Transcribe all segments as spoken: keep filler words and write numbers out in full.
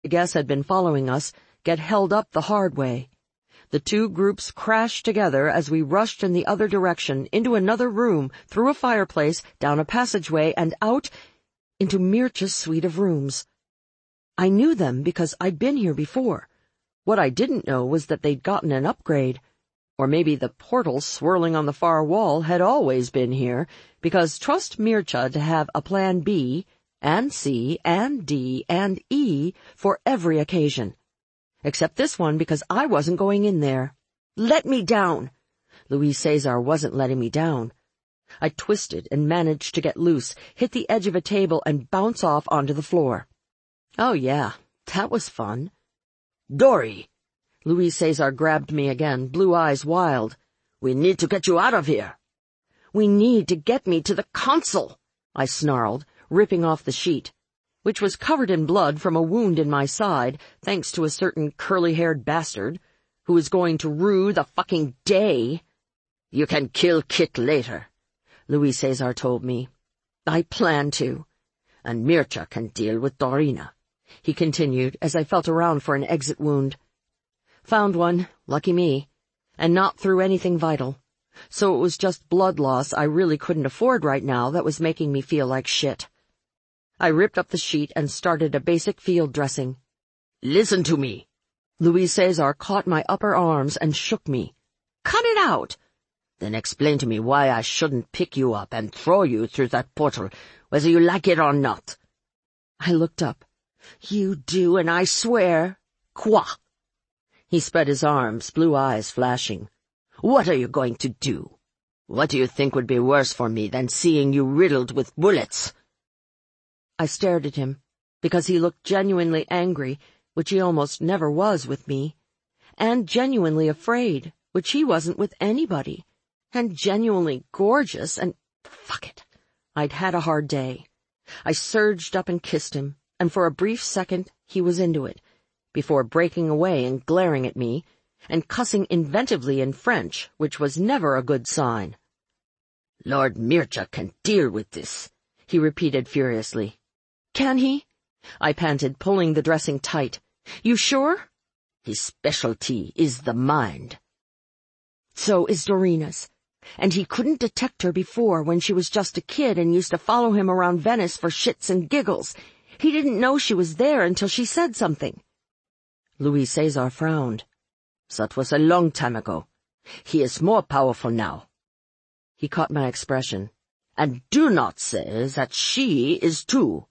guess had been following us, get held up the hard way. The two groups crashed together as we rushed in the other direction, into another room, through a fireplace, down a passageway, and out into Mircha's suite of rooms. I knew them because I'd been here before. What I didn't know was that they'd gotten an upgrade. Or maybe the portal swirling on the far wall had always been here, because trust Mircha to have a plan B, and C, and D, and E for every occasion. Except this one, because I wasn't going in there. Let me down! Louis Cesar wasn't letting me down. I twisted and managed to get loose, hit the edge of a table, and bounce off onto the floor. Oh yeah, that was fun. Dory! Louis Cesar grabbed me again, blue eyes wild. We need to get you out of here. We need to get me to the consul, I snarled, ripping off the sheet, which was covered in blood from a wound in my side, thanks to a certain curly-haired bastard, who was going to rue the fucking day. You can kill Kit later, Louis Cesar told me. I plan to. And Mircha can deal with Dorina, he continued as I felt around for an exit wound. Found one, lucky me, and not through anything vital. So it was just blood loss I really couldn't afford right now that was making me feel like shit. I ripped up the sheet and started a basic field dressing. Listen to me. Louis Cesar caught my upper arms and shook me. Cut it out! Then explain to me why I shouldn't pick you up and throw you through that portal, whether you like it or not. I looked up. You do, and I swear. Quoi? He spread his arms, blue eyes flashing. What are you going to do? What do you think would be worse for me than seeing you riddled with bullets? I stared at him, because he looked genuinely angry, which he almost never was with me, and genuinely afraid, which he wasn't with anybody, and genuinely gorgeous, and fuck it. I'd had a hard day. I surged up and kissed him, and for a brief second he was into it, before breaking away and glaring at me, and cussing inventively in French, which was never a good sign. Lord Mircha can deal with this, he repeated furiously. Can he? I panted, pulling the dressing tight. You sure? His specialty is the mind. So is Dorina's. And he couldn't detect her before when she was just a kid and used to follow him around Venice for shits and giggles. He didn't know she was there until she said something. Louis Cesar frowned. That was a long time ago. He is more powerful now. He caught my expression. And do not say that she is too.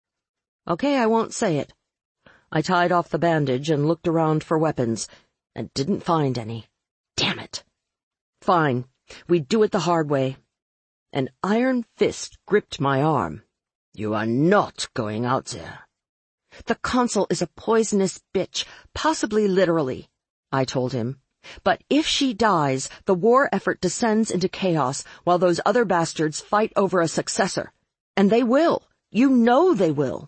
Okay, I won't say it. I tied off the bandage and looked around for weapons, and didn't find any. Damn it. Fine, we'd do it the hard way. An iron fist gripped my arm. You are not going out there. The consul is a poisonous bitch, possibly literally, I told him. But if she dies, the war effort descends into chaos while those other bastards fight over a successor. And they will. You know they will.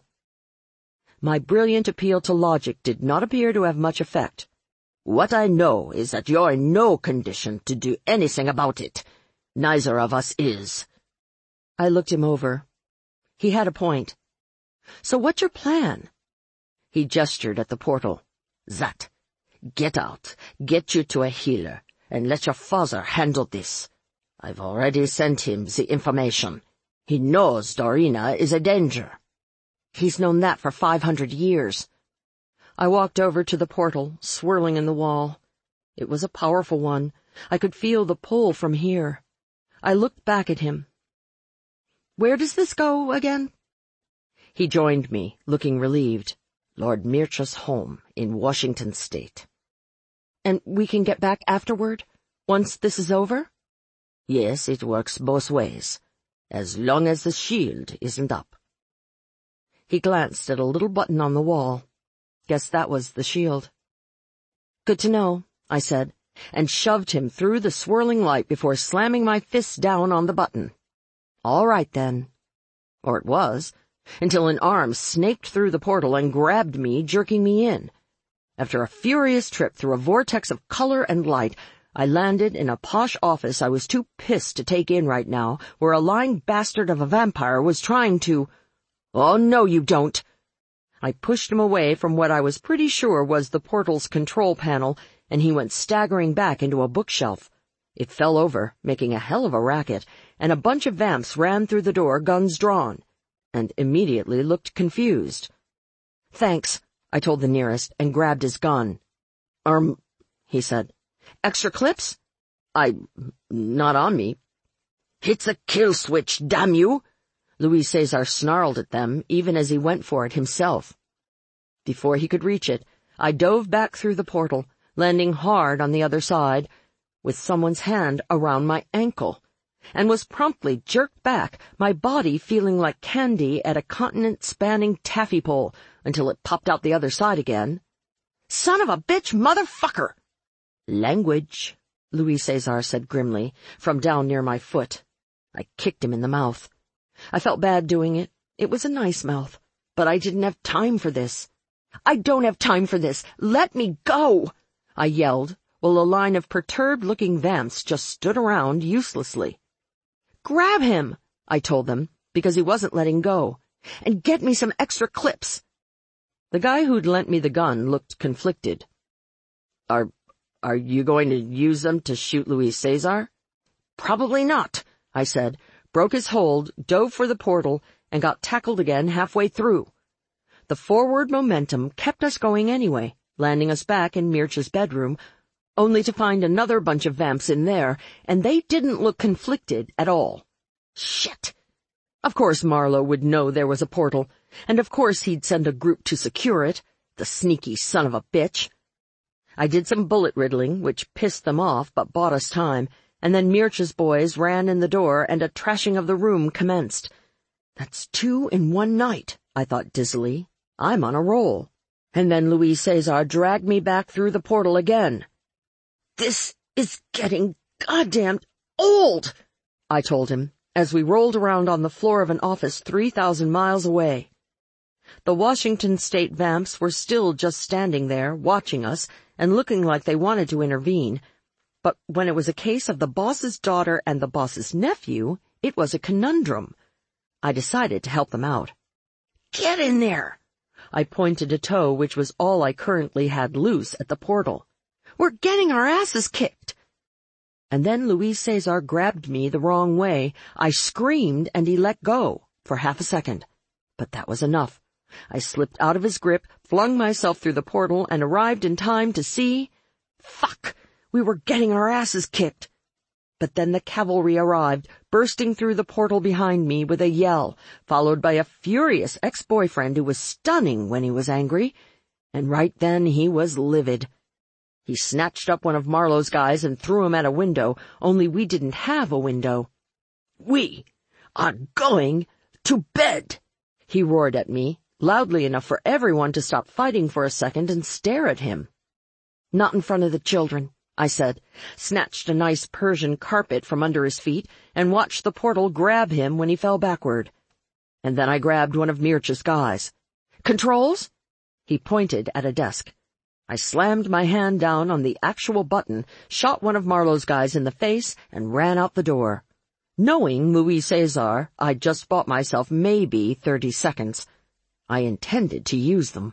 My brilliant appeal to logic did not appear to have much effect. What I know is that you're in no condition to do anything about it. Neither of us is. I looked him over. He had a point. So what's your plan? He gestured at the portal. That. Get out, get you to a healer, and let your father handle this. I've already sent him the information. He knows Dorina is a danger. He's known that for five hundred years. I walked over to the portal, swirling in the wall. It was a powerful one. I could feel the pull from here. I looked back at him. Where does this go again? He joined me, looking relieved. Lord Mircha's home in Washington State. And we can get back afterward, once this is over? Yes, it works both ways, as long as the shield isn't up. He glanced at a little button on the wall. Guess that was the shield. Good to know, I said, and shoved him through the swirling light before slamming my fist down on the button. All right, then. Or it was, until an arm snaked through the portal and grabbed me, jerking me in. After a furious trip through a vortex of color and light, I landed in a posh office I was too pissed to take in right now, where a lying bastard of a vampire was trying to— Oh, no, you don't! I pushed him away from what I was pretty sure was the portal's control panel, and he went staggering back into a bookshelf. It fell over, making a hell of a racket, and a bunch of vamps ran through the door, guns drawn, and immediately looked confused. "Thanks," I told the nearest, and grabbed his gun. "Um," he said. "Extra clips?" I, not on me." "It's a kill switch, damn you!" Luis Cesar snarled at them, even as he went for it himself. Before he could reach it, I dove back through the portal, landing hard on the other side, with someone's hand around my ankle, and was promptly jerked back, my body feeling like candy at a continent-spanning taffy pole, until it popped out the other side again. "Son of a bitch, motherfucker!" "Language," Luis Cesar said grimly, from down near my foot. I kicked him in the mouth. I felt bad doing it. It was a nice mouth, but I didn't have time for this. "I don't have time for this! Let me go!" I yelled, while a line of perturbed-looking vamps just stood around uselessly. "Grab him," I told them, because he wasn't letting go, "and get me some extra clips." The guy who'd lent me the gun looked conflicted. Are, are you going to use them to shoot Luis Cesar?" "Probably not," I said, broke his hold, dove for the portal, and got tackled again halfway through. The forward momentum kept us going anyway, landing us back in Mircha's bedroom, only to find another bunch of vamps in there, and they didn't look conflicted at all. Shit! Of course Marlowe would know there was a portal, and of course he'd send a group to secure it, the sneaky son of a bitch. I did some bullet riddling, which pissed them off but bought us time, and then Mircha's boys ran in the door and a trashing of the room commenced. That's two in one night, I thought dizzily. I'm on a roll. And then Luis Cesar dragged me back through the portal again. "This is getting goddamned old," I told him, as we rolled around on the floor of an office three thousand miles away. The Washington State vamps were still just standing there, watching us, and looking like they wanted to intervene. But when it was a case of the boss's daughter and the boss's nephew, it was a conundrum. I decided to help them out. "Get in there!" I pointed a toe, which was all I currently had loose at the portal. "We're getting our asses kicked!" And then Luis Cesar grabbed me the wrong way. I screamed, and he let go, for half a second. But that was enough. I slipped out of his grip, flung myself through the portal, and arrived in time to see... Fuck! We were getting our asses kicked. But then the cavalry arrived, bursting through the portal behind me with a yell, followed by a furious ex-boyfriend who was stunning when he was angry. And right then he was livid. He snatched up one of Marlowe's guys and threw him at a window, only we didn't have a window. "We are going to bed," he roared at me, loudly enough for everyone to stop fighting for a second and stare at him. "Not in front of the children," I said, snatched a nice Persian carpet from under his feet, and watched the portal grab him when he fell backward. And then I grabbed one of Mircha's guys. "Controls?" He pointed at a desk. I slammed my hand down on the actual button, shot one of Marlowe's guys in the face, and ran out the door. Knowing Luis Cesar, I'd just bought myself maybe thirty seconds. I intended to use them.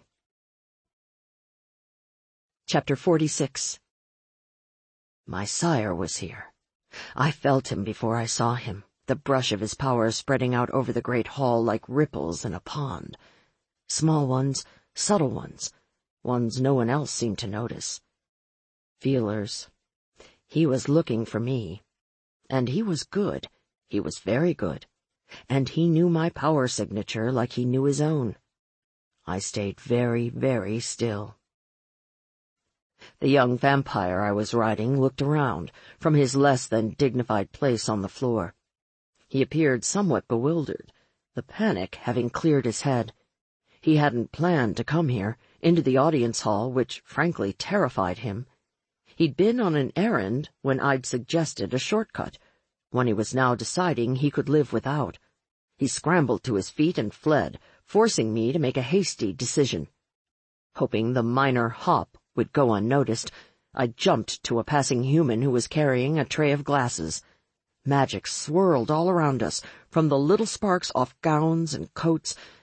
Chapter forty-six. My sire was here. I felt him before I saw him, the brush of his power spreading out over the great hall like ripples in a pond. Small ones, subtle ones, ones no one else seemed to notice. Feelers. He was looking for me. And he was good. He was very good. And he knew my power signature like he knew his own. I stayed very, very still. The young vampire I was riding looked around, from his less than dignified place on the floor. He appeared somewhat bewildered, the panic having cleared his head. He hadn't planned to come here, into the audience hall, which frankly terrified him. He'd been on an errand when I'd suggested a shortcut, one he was now deciding he could live without. He scrambled to his feet and fled, forcing me to make a hasty decision. Hoping the minor hop would go unnoticed, I jumped to a passing human who was carrying a tray of glasses. Magic swirled all around us, from the little sparks off gowns and coats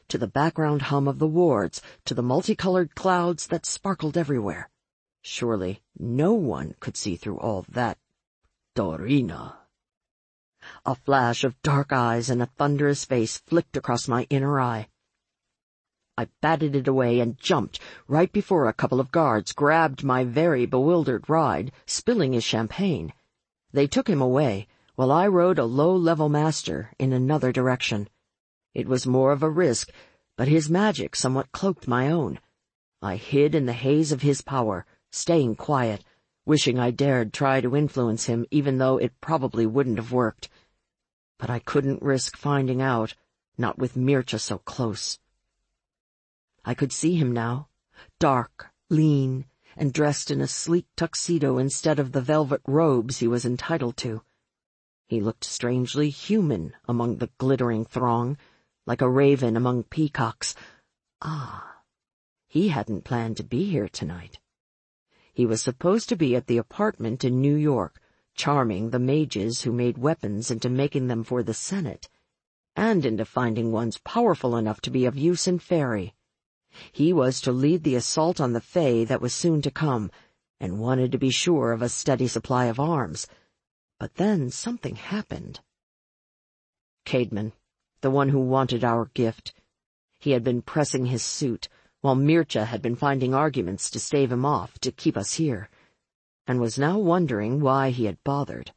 to the background hum of the wards, to the multicolored clouds that sparkled everywhere. Surely no one could see through all that. Dorina. A flash of dark eyes and a thunderous face flicked across my inner eye. I batted it away and jumped right before a couple of guards grabbed my very bewildered ride, spilling his champagne. They took him away, while I rode a low-level master in another direction. It was more of a risk, but his magic somewhat cloaked my own. I hid in the haze of his power, staying quiet, wishing I dared try to influence him even though it probably wouldn't have worked. But I couldn't risk finding out, not with Mircea so close. I could see him now, dark, lean, and dressed in a sleek tuxedo instead of the velvet robes he was entitled to. He looked strangely human among the glittering throng, like a raven among peacocks. Ah, he hadn't planned to be here tonight. He was supposed to be at the apartment in New York, charming the mages who made weapons into making them for the Senate, and into finding ones powerful enough to be of use in Faerie. He was to lead the assault on the Fae that was soon to come, and wanted to be sure of a steady supply of arms. But then something happened. Caedmon, the one who wanted our gift. He had been pressing his suit, while Mircea had been finding arguments to stave him off, to keep us here, and was now wondering why he had bothered.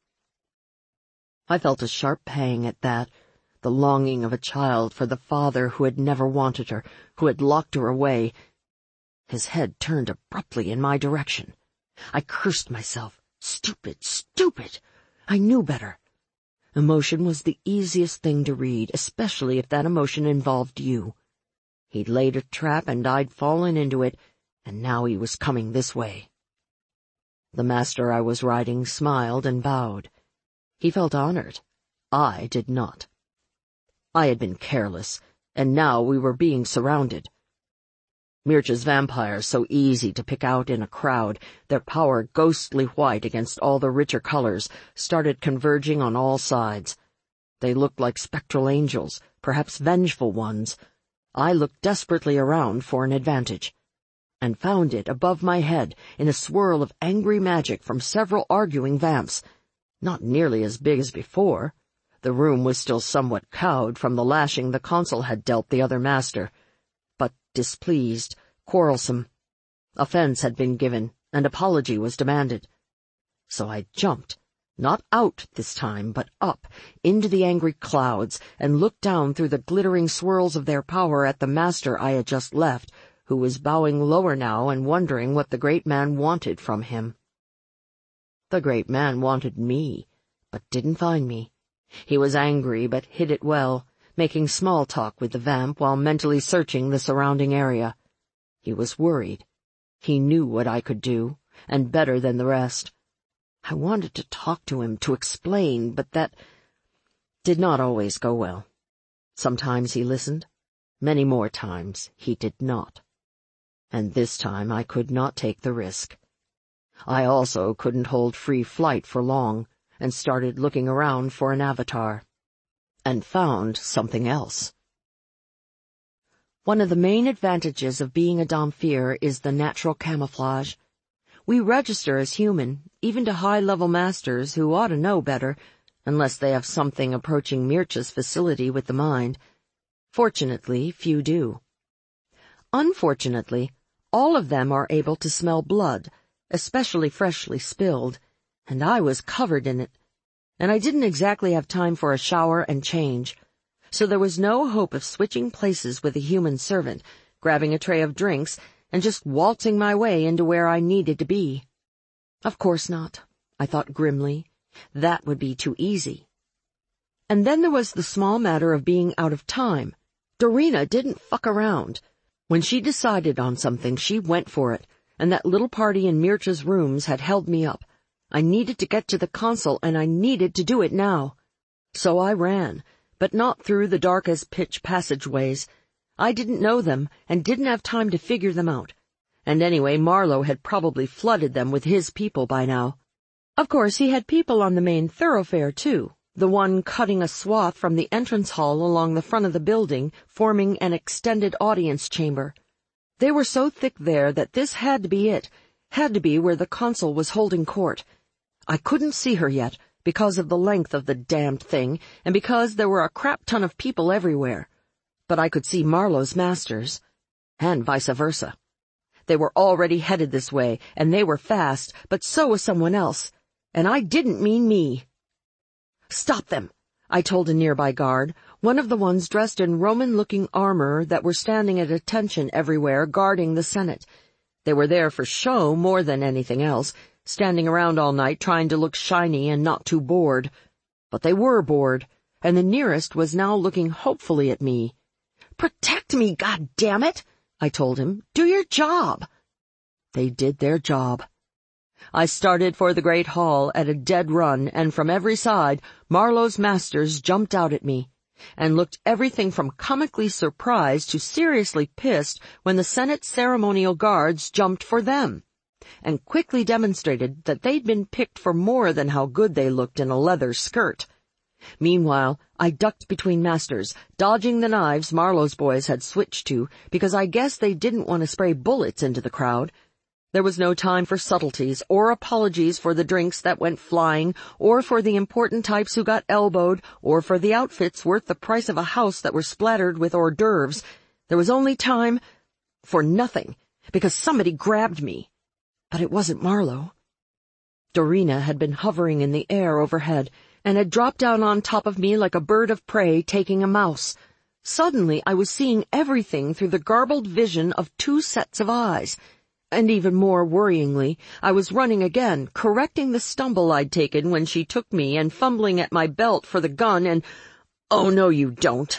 I felt a sharp pang at that, the longing of a child for the father who had never wanted her, who had locked her away. His head turned abruptly in my direction. I cursed myself. Stupid, stupid! I knew better. Emotion was the easiest thing to read, especially if that emotion involved you. He'd laid a trap and I'd fallen into it, and now he was coming this way. The master I was riding smiled and bowed. He felt honored. I did not. I had been careless, and now we were being surrounded. Mircea's vampires, so easy to pick out in a crowd, their power ghostly white against all the richer colors, started converging on all sides. They looked like spectral angels, perhaps vengeful ones. I looked desperately around for an advantage, and found it above my head in a swirl of angry magic from several arguing vamps, not nearly as big as before. The room was still somewhat cowed from the lashing the consul had dealt the other master, but displeased, quarrelsome. Offense had been given, and apology was demanded. So I jumped, not out this time, but up, into the angry clouds, and looked down through the glittering swirls of their power at the master I had just left, who was bowing lower now and wondering what the great man wanted from him. The great man wanted me, but didn't find me. He was angry, but hid it well, making small talk with the vamp while mentally searching the surrounding area. He was worried. He knew what I could do, and better than the rest. I wanted to talk to him, to explain, but that did not always go well. Sometimes he listened. Many more times he did not. And this time I could not take the risk. I also couldn't hold free flight for long, and started looking around for an avatar, and found something else. One of the main advantages of being a Dhampir is the natural camouflage. We register as human, even to high-level masters who ought to know better, unless they have something approaching Mircea's facility with the mind. Fortunately, few do. Unfortunately, all of them are able to smell blood, especially freshly spilled, and I was covered in it, and I didn't exactly have time for a shower and change, so there was no hope of switching places with a human servant, grabbing a tray of drinks, and just waltzing my way into where I needed to be. Of course not, I thought grimly. That would be too easy. And then there was the small matter of being out of time. Dorina didn't fuck around. When she decided on something, she went for it, and that little party in Mircea's rooms had held me up. I needed to get to the consul, and I needed to do it now. So I ran, but not through the dark-as-pitch passageways. I didn't know them, and didn't have time to figure them out. And anyway, Marlowe had probably flooded them with his people by now. Of course, he had people on the main thoroughfare, too, the one cutting a swath from the entrance hall along the front of the building, forming an extended audience chamber. They were so thick there that this had to be it, had to be where the consul was holding court. I couldn't see her yet, because of the length of the damned thing, and because there were a crap ton of people everywhere. But I could see Marlowe's masters, and vice versa. They were already headed this way, and they were fast, but so was someone else, and I didn't mean me. "Stop them," I told a nearby guard, one of the ones dressed in Roman-looking armor that were standing at attention everywhere guarding the Senate. They were there for show more than anything else, standing around all night trying to look shiny and not too bored. But they were bored, and the nearest was now looking hopefully at me. "Protect me, goddammit!" I told him. "Do your job." They did their job. I started for the great hall at a dead run, and from every side, Marlowe's masters jumped out at me, and looked everything from comically surprised to seriously pissed when the Senate ceremonial guards jumped for them, and quickly demonstrated that they'd been picked for more than how good they looked in a leather skirt. Meanwhile, I ducked between masters, dodging the knives Marlowe's boys had switched to, because I guessed they didn't want to spray bullets into the crowd. There was no time for subtleties or apologies for the drinks that went flying, or for the important types who got elbowed, or for the outfits worth the price of a house that were splattered with hors d'oeuvres. There was only time for nothing, because somebody grabbed me. But it wasn't Marlowe. Dorina had been hovering in the air overhead, and had dropped down on top of me like a bird of prey taking a mouse. Suddenly I was seeing everything through the garbled vision of two sets of eyes. And even more worryingly, I was running again, correcting the stumble I'd taken when she took me and fumbling at my belt for the gun and— "Oh, no, you don't."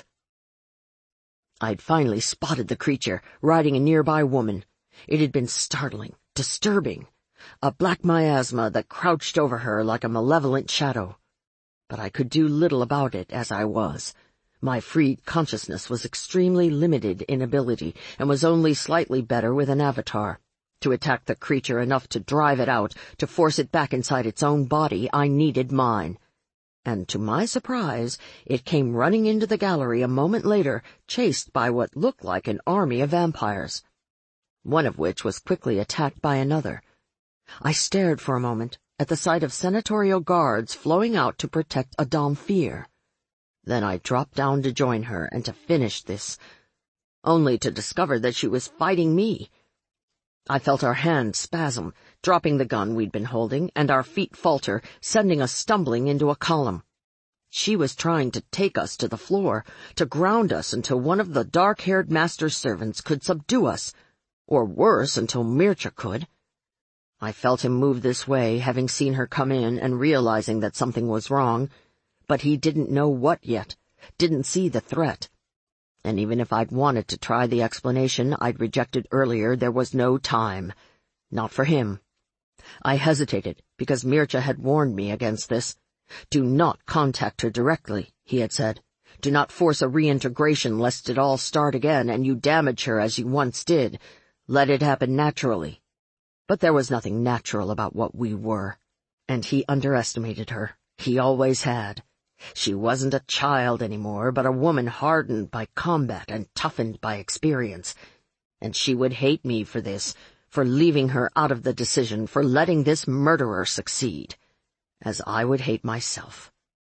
I'd finally spotted the creature, riding a nearby woman. It had been startling, disturbing, a black miasma that crouched over her like a malevolent shadow. But I could do little about it as I was. My freed consciousness was extremely limited in ability, and was only slightly better with an avatar. To attack the creature enough to drive it out, to force it back inside its own body, I needed mine. And to my surprise, it came running into the gallery a moment later, chased by what looked like an army of vampires, one of which was quickly attacked by another. I stared for a moment at the sight of senatorial guards flowing out to protect a Dhampir. Then I dropped down to join her and to finish this, only to discover that she was fighting me. I felt our hands spasm, dropping the gun we'd been holding, and our feet falter, sending us stumbling into a column. She was trying to take us to the floor, to ground us until one of the dark-haired master servants could subdue us, or worse, until Mircea could. I felt him move this way, having seen her come in and realizing that something was wrong, but he didn't know what yet, didn't see the threat. And even if I'd wanted to try the explanation I'd rejected earlier, there was no time. Not for him. I hesitated, because Mircea had warned me against this. "Do not contact her directly," he had said. "Do not force a reintegration lest it all start again and you damage her as you once did. Let it happen naturally." But there was nothing natural about what we were, and he underestimated her. He always had. She wasn't a child anymore, but a woman hardened by combat and toughened by experience. And she would hate me for this, for leaving her out of the decision, for letting this murderer succeed, as I would hate myself.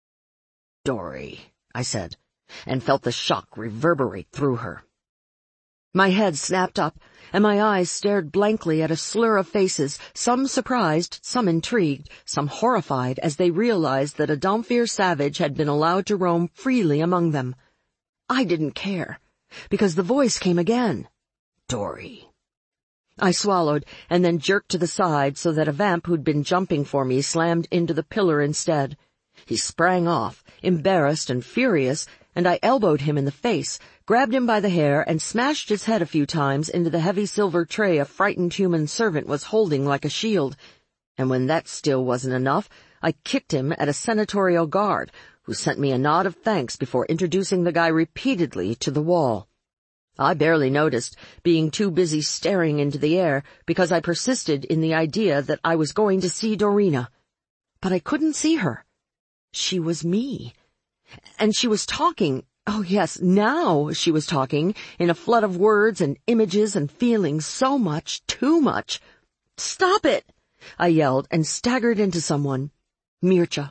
"Dory," I said, and felt the shock reverberate through her. My head snapped up, and my eyes stared blankly at a slur of faces, some surprised, some intrigued, some horrified as they realized that a Dhampir savage had been allowed to roam freely among them. I didn't care, because the voice came again. "Dory." I swallowed, and then jerked to the side so that a vamp who'd been jumping for me slammed into the pillar instead. He sprang off, embarrassed and furious, and I elbowed him in the face, grabbed him by the hair, and smashed his head a few times into the heavy silver tray a frightened human servant was holding like a shield. And when that still wasn't enough, I kicked him at a senatorial guard, who sent me a nod of thanks before introducing the guy repeatedly to the wall. I barely noticed, being too busy staring into the air, because I persisted in the idea that I was going to see Dorina. But I couldn't see her. She was me. And she was talking. Oh yes, now she was talking, in a flood of words and images and feelings, so much, too much. "Stop it!" I yelled, and staggered into someone. Mircea.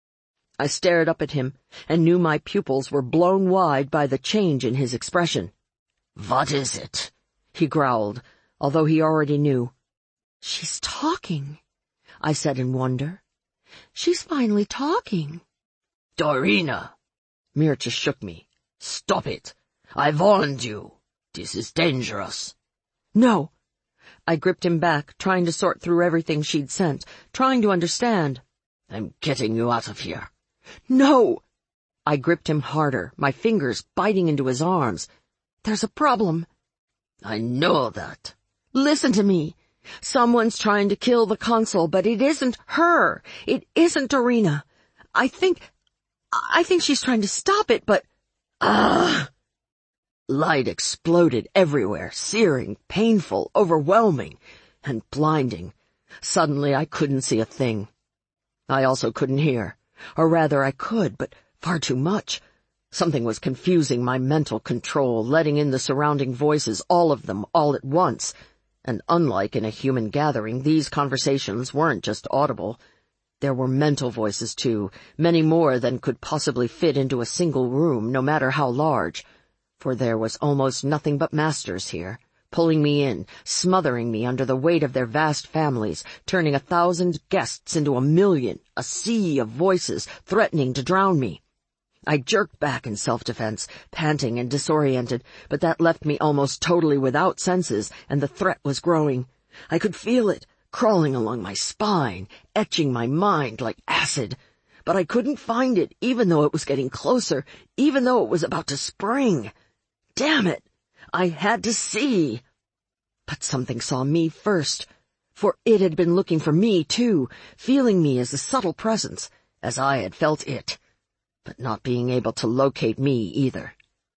I stared up at him, and knew my pupils were blown wide by the change in his expression. "What is it?" he growled, although he already knew. "She's talking," I said in wonder. "She's finally talking." "Dorina!" Mircea shook me. "Stop it! I warned you. This is dangerous." "No." I gripped him back, trying to sort through everything she'd sent, trying to understand. "I'm getting you out of here." "No!" I gripped him harder, my fingers biting into his arms. "There's a problem." "I know that." "Listen to me. Someone's trying to kill the consul, but it isn't her. It isn't Dorina. I think... I think she's trying to stop it, but... Ah!" Light exploded everywhere, searing, painful, overwhelming, and blinding. Suddenly I couldn't see a thing. I also couldn't hear. Or rather, I could, but far too much. Something was confusing my mental control, letting in the surrounding voices, all of them, all at once. And unlike in a human gathering, these conversations weren't just audible. There were mental voices, too, many more than could possibly fit into a single room, no matter how large. For there was almost nothing but masters here, pulling me in, smothering me under the weight of their vast families, turning a thousand guests into a million, a sea of voices, threatening to drown me. I jerked back in self-defense, panting and disoriented, but that left me almost totally without senses, and the threat was growing. I could feel it, crawling along my spine, etching my mind like acid. But I couldn't find it, even though it was getting closer, even though it was about to spring. Damn it! I had to see. But something saw me first, for it had been looking for me, too, feeling me as a subtle presence, as I had felt it, but not being able to locate me either.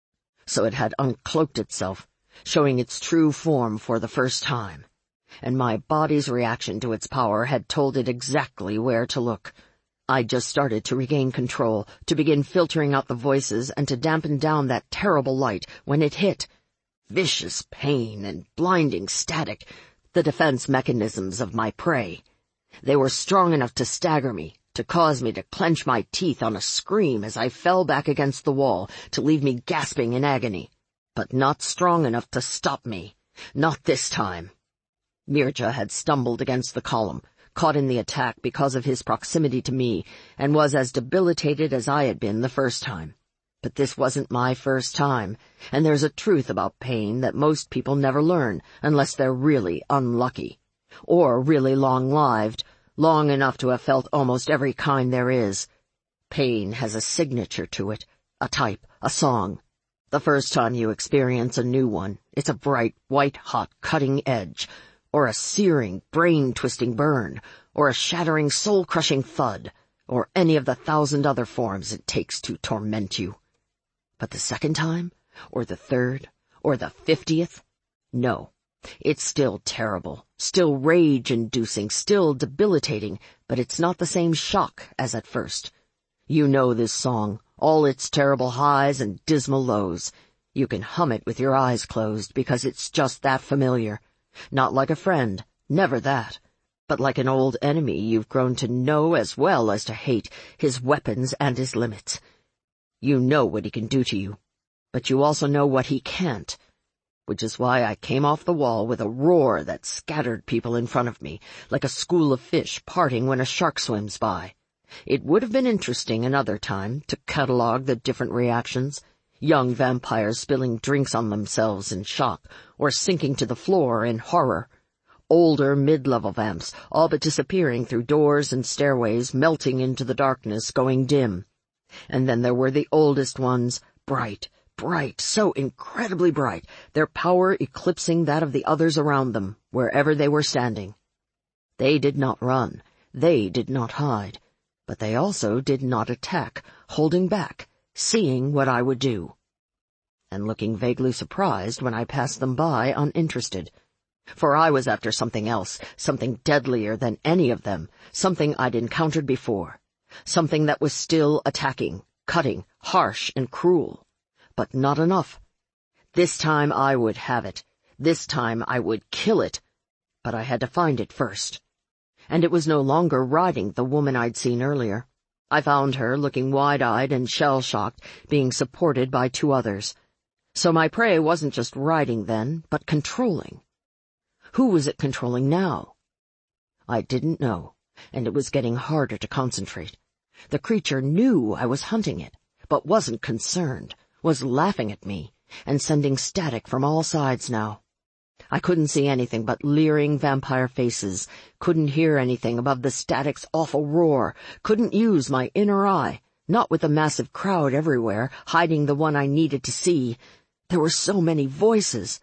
So it had uncloaked itself, showing its true form for the first time, and my body's reaction to its power had told it exactly where to look. I just started to regain control, to begin filtering out the voices and to dampen down that terrible light when it hit. Vicious pain and blinding static, the defense mechanisms of my prey. They were strong enough to stagger me, to cause me to clench my teeth on a scream as I fell back against the wall, to leave me gasping in agony. But not strong enough to stop me. Not this time. Mircea had stumbled against the column, caught in the attack because of his proximity to me, and was as debilitated as I had been the first time. But this wasn't my first time, and there's a truth about pain that most people never learn unless they're really unlucky, or really long-lived, long enough to have felt almost every kind there is. Pain has a signature to it, a type, a song. The first time you experience a new one, it's a bright, white-hot cutting edge, or a searing, brain-twisting burn, or a shattering, soul-crushing thud, or any of the thousand other forms it takes to torment you. But the second time, or the third, or the fiftieth? No. It's still terrible, still rage-inducing, still debilitating, but it's not the same shock as at first. You know this song, all its terrible highs and dismal lows. You can hum it with your eyes closed because it's just that familiar. Not like a friend, never that, but like an old enemy you've grown to know as well as to hate, his weapons and his limits. You know what he can do to you, but you also know what he can't, which is why I came off the wall with a roar that scattered people in front of me, like a school of fish parting when a shark swims by. It would have been interesting another time to catalogue the different reactions. Young vampires spilling drinks on themselves in shock, or sinking to the floor in horror. Older mid-level vamps, all but disappearing through doors and stairways, melting into the darkness, going dim. And then there were the oldest ones, bright, bright, so incredibly bright, their power eclipsing that of the others around them, wherever they were standing. They did not run, they did not hide, but they also did not attack, holding back, seeing what I would do, and looking vaguely surprised when I passed them by uninterested. For I was after something else, something deadlier than any of them, something I'd encountered before, Something that was still attacking, cutting, harsh and cruel. But not enough. This time I would have it. This time I would kill it. But I had to find it first. And it was no longer riding the woman I'd seen earlier. I found her looking wide-eyed and shell-shocked, being supported by two others. So my prey wasn't just riding then, but controlling. Who was it controlling now? I didn't know, and it was getting harder to concentrate. The creature knew I was hunting it, but wasn't concerned, was laughing at me, and sending static from all sides now. I couldn't see anything but leering vampire faces, couldn't hear anything above the static's awful roar, couldn't use my inner eye, not with the massive crowd everywhere, hiding the one I needed to see. There were so many voices.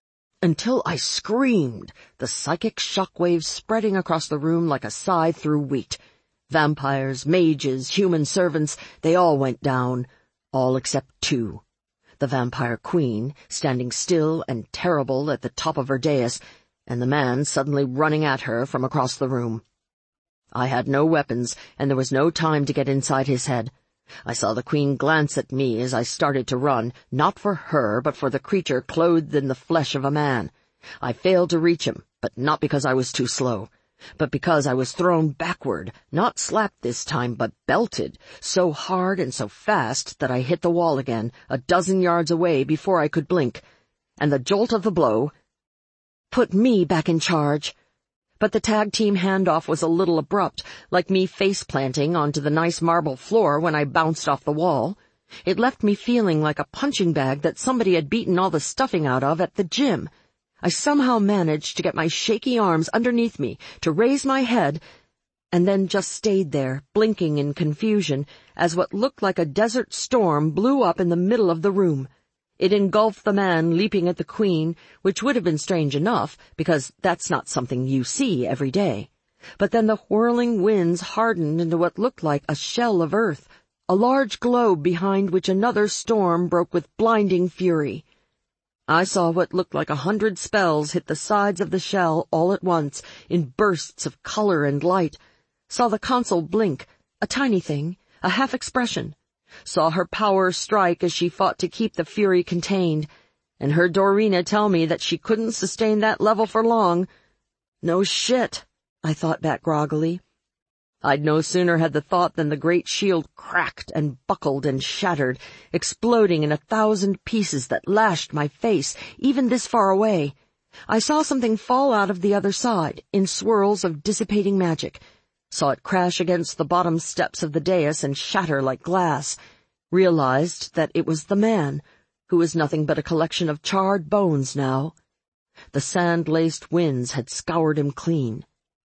Until I screamed, the psychic shockwaves spreading across the room like a scythe through wheat. Vampires, mages, human servants, they all went down, all except two. The vampire queen, standing still and terrible at the top of her dais, and the man suddenly running at her from across the room. I had no weapons, and there was no time to get inside his head. I saw the queen glance at me as I started to run, not for her, but for the creature clothed in the flesh of a man. I failed to reach him, but not because I was too slow, but because I was thrown backward, not slapped this time, but belted, so hard and so fast that I hit the wall again, a dozen yards away before I could blink, and the jolt of the blow put me back in charge. But the tag team handoff was a little abrupt, like me face-planting onto the nice marble floor when I bounced off the wall. It left me feeling like a punching bag that somebody had beaten all the stuffing out of at the gym. I somehow managed to get my shaky arms underneath me, to raise my head, and then just stayed there, blinking in confusion, as what looked like a desert storm blew up in the middle of the room. It engulfed the man leaping at the queen, which would have been strange enough, because that's not something you see every day. But then the whirling winds hardened into what looked like a shell of earth, a large globe behind which another storm broke with blinding fury. I saw what looked like a hundred spells hit the sides of the shell all at once, in bursts of color and light. Saw the console blink, a tiny thing, a half-expression. Saw her power strike as she fought to keep the fury contained, and heard Dorina tell me that she couldn't sustain that level for long. No shit, I thought back groggily. I'd no sooner had the thought than the great shield cracked and buckled and shattered, exploding in a thousand pieces that lashed my face, even this far away. I saw something fall out of the other side, in swirls of dissipating magic. Saw it crash against the bottom steps of the dais and shatter like glass. Realized that it was the man, who was nothing but a collection of charred bones now. The sand-laced winds had scoured him clean.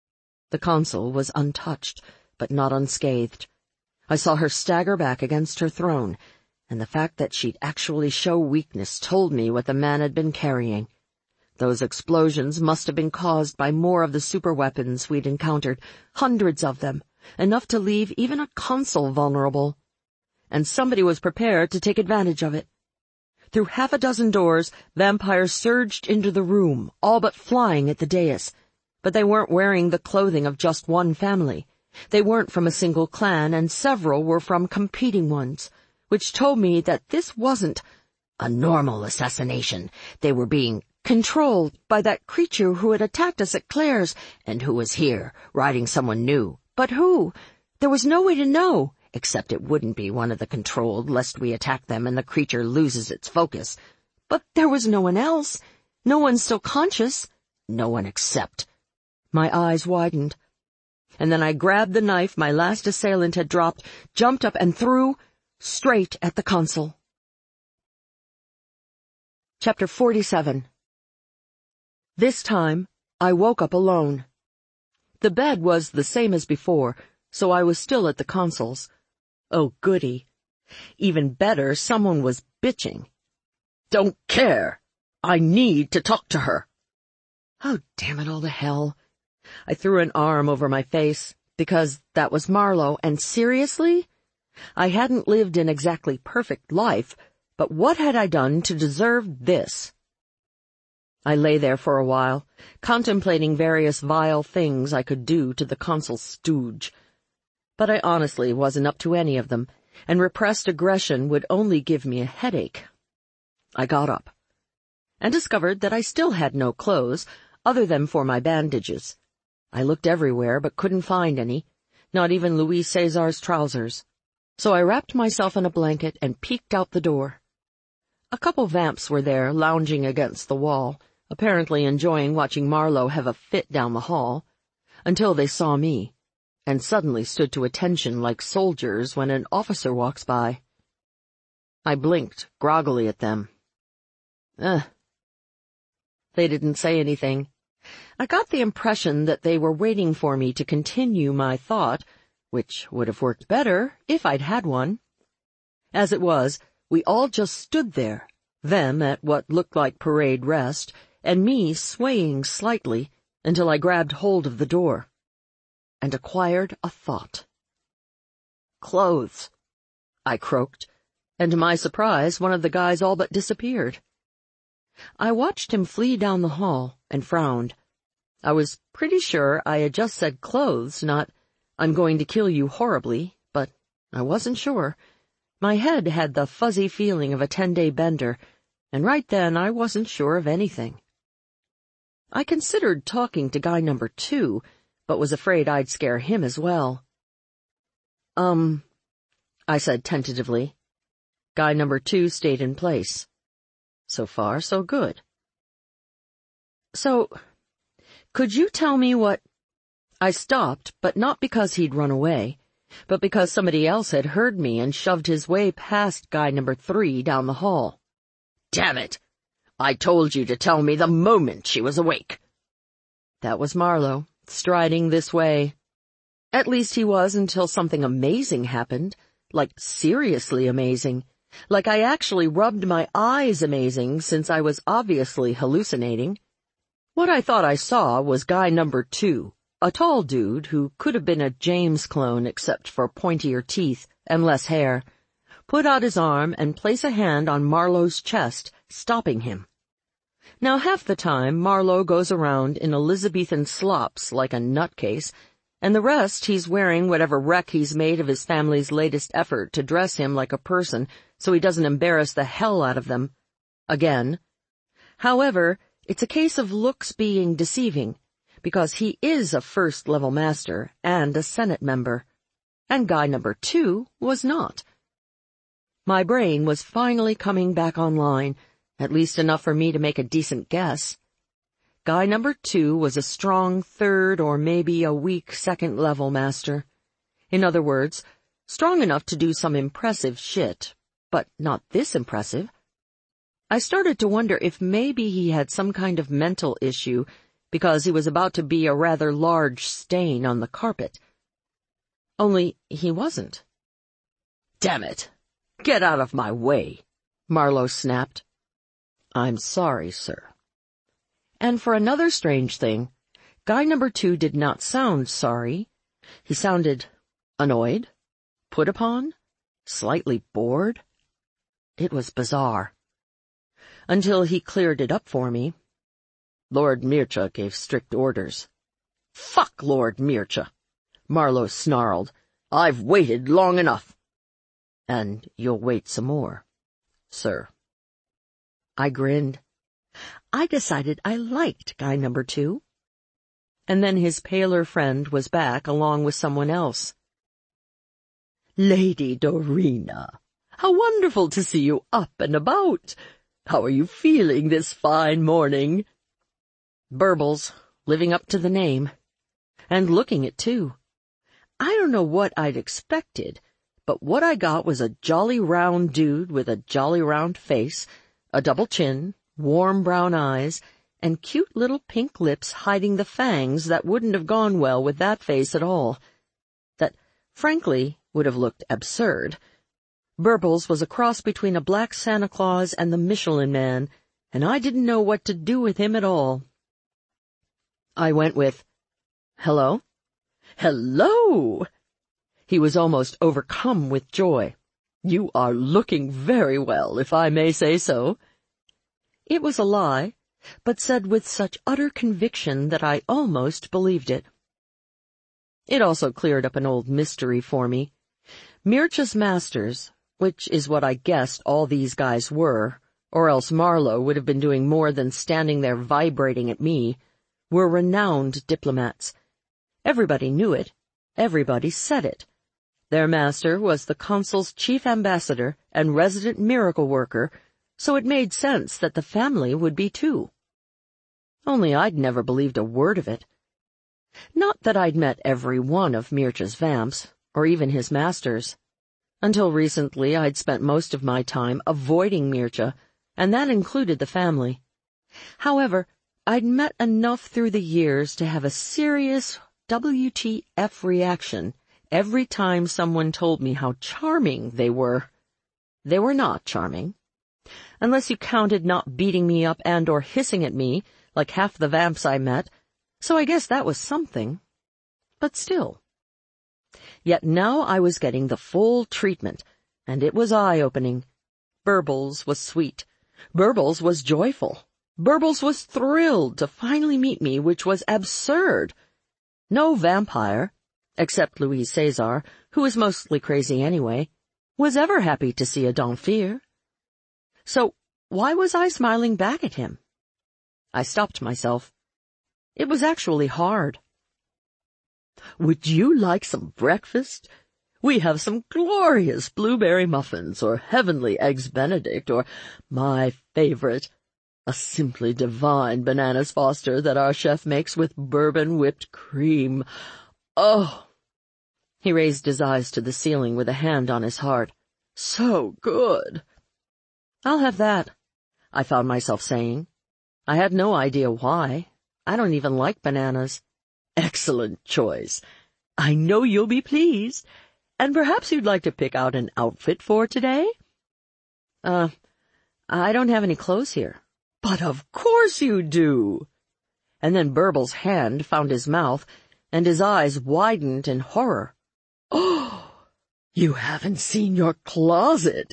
The console was untouched, but not unscathed. I saw her stagger back against her throne, and the fact that she'd actually show weakness told me what the man had been carrying. Those explosions must have been caused by more of the superweapons we'd encountered, hundreds of them, enough to leave even a console vulnerable. And somebody was prepared to take advantage of it. Through half a dozen doors, vampires surged into the room, all but flying at the dais. But they weren't wearing the clothing of just one family. They weren't from a single clan, and several were from competing ones, which told me that this wasn't a normal assassination. They were being controlled by that creature who had attacked us at Claire's, and who was here, riding someone new. But who? There was no way to know, except it wouldn't be one of the controlled, lest we attack them and the creature loses its focus. But there was no one else. No one still conscious. No one except... My eyes widened, and then I grabbed the knife my last assailant had dropped, jumped up and threw, straight at the console. Chapter forty-seven. This time, I woke up alone. The bed was the same as before, so I was still at the consoles. Oh, goody. Even better, someone was bitching. "Don't care. I need to talk to her." Oh, damn it all to hell. I threw an arm over my face, because that was Marlowe, and seriously? I hadn't lived an exactly perfect life, but what had I done to deserve this? I lay there for a while, contemplating various vile things I could do to the console stooge. But I honestly wasn't up to any of them, and repressed aggression would only give me a headache. I got up, and discovered that I still had no clothes, other than for my bandages. I looked everywhere, but couldn't find any, not even Louis Cesar's trousers. So I wrapped myself in a blanket and peeked out the door. A couple vamps were there, lounging against the wall, apparently enjoying watching Marlowe have a fit down the hall, until they saw me, and suddenly stood to attention like soldiers when an officer walks by. I blinked groggily at them. Ugh. They didn't say anything. I got the impression that they were waiting for me to continue my thought, which would have worked better if I'd had one. As it was, we all just stood there, them at what looked like parade rest, and me swaying slightly until I grabbed hold of the door, and acquired a thought. "Clothes," I croaked, and to my surprise one of the guys all but disappeared. I watched him flee down the hall and frowned. I was pretty sure I had just said clothes, not "I'm going to kill you horribly," but I wasn't sure. My head had the fuzzy feeling of a ten-day bender, and right then I wasn't sure of anything. I considered talking to guy number two, but was afraid I'd scare him as well. Um, I said tentatively. Guy number two stayed in place. So far, so good. So, could you tell me what— I stopped, but not because he'd run away, but because somebody else had heard me and shoved his way past guy number three down the hall. "Damn it! I told you to tell me the moment she was awake." That was Marlowe, striding this way. At least he was until something amazing happened, like seriously amazing, like I actually rubbed my eyes amazing since I was obviously hallucinating. What I thought I saw was guy number two, a tall dude who could have been a James clone except for pointier teeth and less hair, put out his arm and place a hand on Marlowe's chest, stopping him. Now half the time Marlowe goes around in Elizabethan slops like a nutcase, and the rest he's wearing whatever wreck he's made of his family's latest effort to dress him like a person so he doesn't embarrass the hell out of them. Again. However, it's a case of looks being deceiving, because he is a first-level master and a Senate member, and guy number two was not. My brain was finally coming back online, at least enough for me to make a decent guess. Guy number two was a strong third or maybe a weak second-level master. In other words, strong enough to do some impressive shit, but not this impressive. I started to wonder if maybe he had some kind of mental issue because he was about to be a rather large stain on the carpet. Only he wasn't. "Damn it! Get out of my way!" Marlowe snapped. "I'm sorry, sir." And for another strange thing, guy number two did not sound sorry. He sounded annoyed, put upon, slightly bored. It was bizarre. Until he cleared it up for me. Lord Mircha gave strict orders. "Fuck Lord Mircha!" Marlowe snarled. "I've waited long enough." "And you'll wait some more, sir." I grinned. I decided I liked guy number two. And then his paler friend was back along with someone else. "Lady Dorina, how wonderful to see you up and about. How are you feeling this fine morning?" Burbles, living up to the name. And looking it, too. I don't know what I'd expected, but what I got was a jolly round dude with a jolly round face, a double chin, warm brown eyes, and cute little pink lips hiding the fangs that wouldn't have gone well with that face at all. That, frankly, would have looked absurd. Burbles was a cross between a black Santa Claus and the Michelin Man, and I didn't know what to do with him at all. I went with, "Hello?" "Hello!" He was almost overcome with joy. "You are looking very well, if I may say so." It was a lie, but said with such utter conviction that I almost believed it. It also cleared up an old mystery for me. Mircha's masters, which is what I guessed all these guys were, or else Marlowe would have been doing more than standing there vibrating at me, were renowned diplomats. Everybody knew it. Everybody said it. Their master was the consul's chief ambassador and resident miracle worker, so it made sense that the family would be too. Only I'd never believed a word of it. Not that I'd met every one of Mircha's vamps, or even his masters. Until recently, I'd spent most of my time avoiding Mircha, and that included the family. However, I'd met enough through the years to have a serious W T F reaction every time someone told me how charming they were. They were not charming. Unless you counted not beating me up and or hissing at me, like half the vamps I met, so I guess that was something. But still. Yet now I was getting the full treatment, and it was eye-opening. Burbles was sweet. Burbles was joyful. Burbles was thrilled to finally meet me, which was absurd. No vampire, except Louise Cesar, who was mostly crazy anyway, was ever happy to see a D'Enfer. So why was I smiling back at him? I stopped myself. It was actually hard. "Would you like some breakfast? We have some glorious blueberry muffins, or heavenly eggs Benedict, or my favorite, a simply divine bananas Foster that our chef makes with bourbon whipped cream. Oh!" He raised his eyes to the ceiling with a hand on his heart. "So good." "I'll have that," I found myself saying. I had no idea why. I don't even like bananas. "Excellent choice. I know you'll be pleased. And perhaps you'd like to pick out an outfit for today?" Uh, I don't have any clothes here." "But of course you do." And then Burbles' hand found his mouth, and his eyes widened in horror. "Oh, you haven't seen your closet."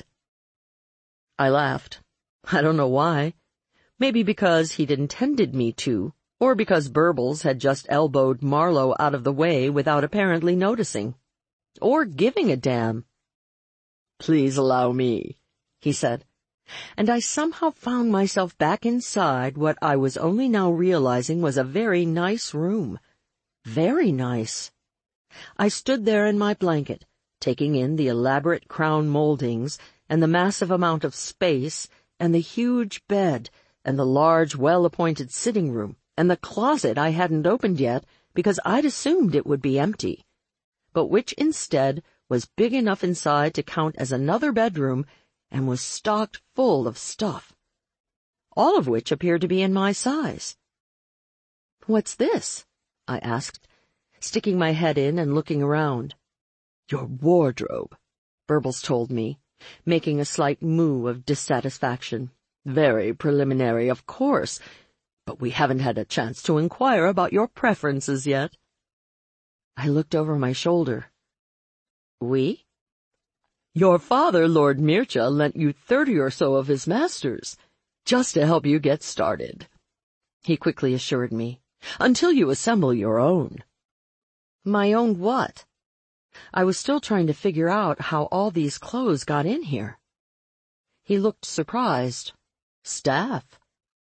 I laughed. I don't know why. Maybe because he'd intended me to, or because Burbles had just elbowed Marlowe out of the way without apparently noticing. Or giving a damn. "Please allow me," he said, and I somehow found myself back inside what I was only now realizing was a very nice room. Very nice. I stood there in my blanket, taking in the elaborate crown moldings, and the massive amount of space, and the huge bed, and the large, well-appointed sitting room, and the closet I hadn't opened yet because I'd assumed it would be empty, but which instead was big enough inside to count as another bedroom and was stocked full of stuff, all of which appeared to be in my size. "What's this?" I asked, sticking my head in and looking around. "Your wardrobe," Burbles told me, making a slight moue of dissatisfaction. "Very preliminary, of course, but we haven't had a chance to inquire about your preferences yet." I looked over my shoulder. "We?" "Your father, Lord Mircha, lent you thirty or so of his masters, just to help you get started," he quickly assured me, "until you assemble your own." My own what? I was still trying to figure out how all these clothes got in here. He looked surprised. "Staff."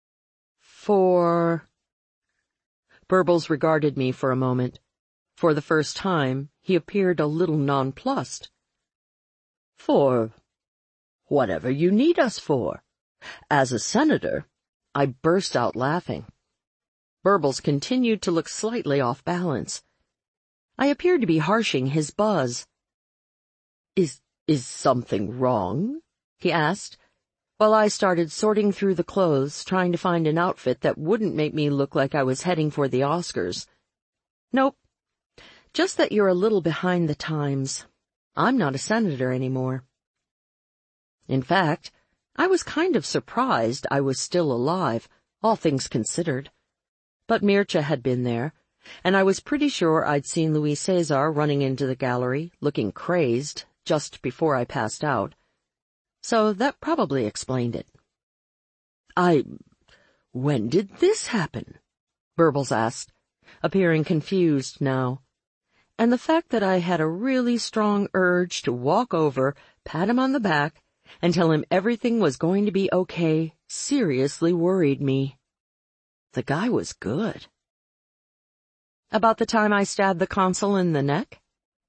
"For—" Burbles regarded me for a moment. For the first time, he appeared a little nonplussed. "For whatever you need us for. As a senator," I burst out laughing. Burbles continued to look slightly off balance. I appeared to be harshing his buzz. Is, is something wrong?" he asked, while I started sorting through the clothes, trying to find an outfit that wouldn't make me look like I was heading for the Oscars. "Nope. Just that you're a little behind the times. I'm not a senator anymore." In fact, I was kind of surprised I was still alive, all things considered. But Mircha had been there, and I was pretty sure I'd seen Louise Cesar running into the gallery, looking crazed, just before I passed out. So that probably explained it. I... when did this happen?" Burbles asked, appearing confused now. and the fact that I had a really strong urge to walk over, pat him on the back, and tell him everything was going to be okay seriously worried me. The guy was good. About the time I stabbed the consul in the neck?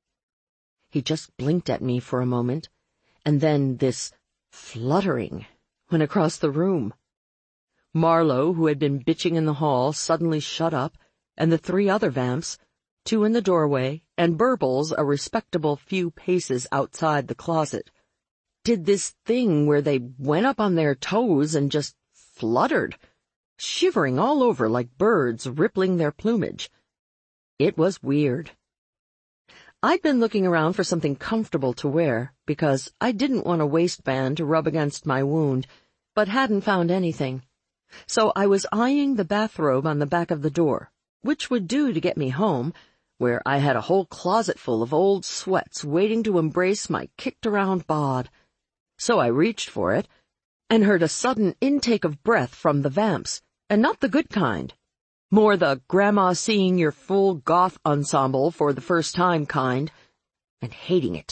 He just blinked at me for a moment, and then this fluttering went across the room. Marlowe, who had been bitching in the hall, suddenly shut up, and the three other vamps, two in the doorway, and Burbles a respectable few paces outside the closet, did this thing where they went up on their toes and just fluttered, shivering all over like birds rippling their plumage. It was weird. I'd been looking around for something comfortable to wear, because I didn't want a waistband to rub against my wound, but hadn't found anything. So I was eyeing the bathrobe on the back of the door, which would do to get me home, where I had a whole closet full of old sweats waiting to embrace my kicked-around bod. So I reached for it, and heard a sudden intake of breath from the vamps, and not the good kind. More the grandma seeing your full goth ensemble for the first time kind, and hating it.